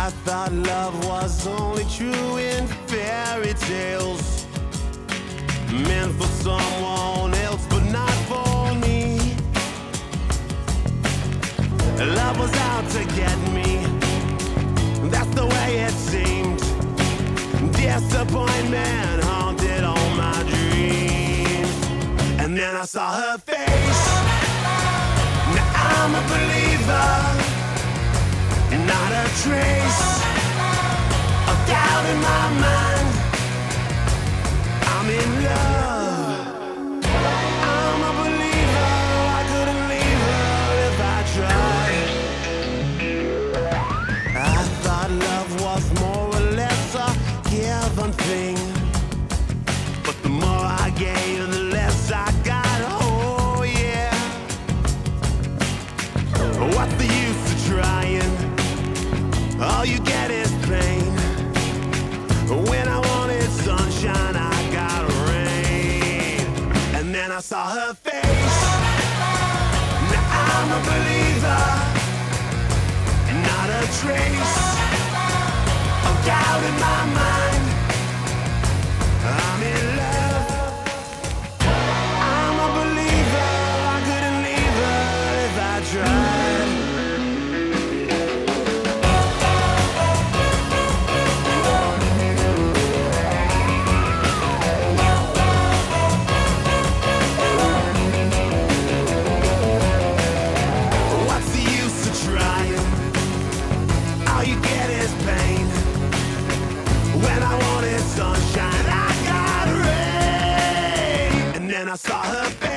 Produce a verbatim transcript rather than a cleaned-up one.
I thought love was only true in fairy tales, meant for someone else but not for me. Love was out to get me, that's the way it seemed. Disappointment haunted all my dreams. And then I saw her face. Now I'm a believer, not a trace of doubt in my mind. I'm in love, I'm a believer. I couldn't leave her if I tried. I thought love was more or less a given thing, but the more I gave, the less I got. Oh yeah. What's the use of trying? All you get is pain. When I wanted sunshine, I got rain. And then I saw her face. Now I'm a believer, not a trace of doubt in my mind. I'm in love, I'm a believer. I couldn't leave her if I tried. What's the use of trying? All you get is pain. When I wanted sunshine, I got rain. And then I saw her face.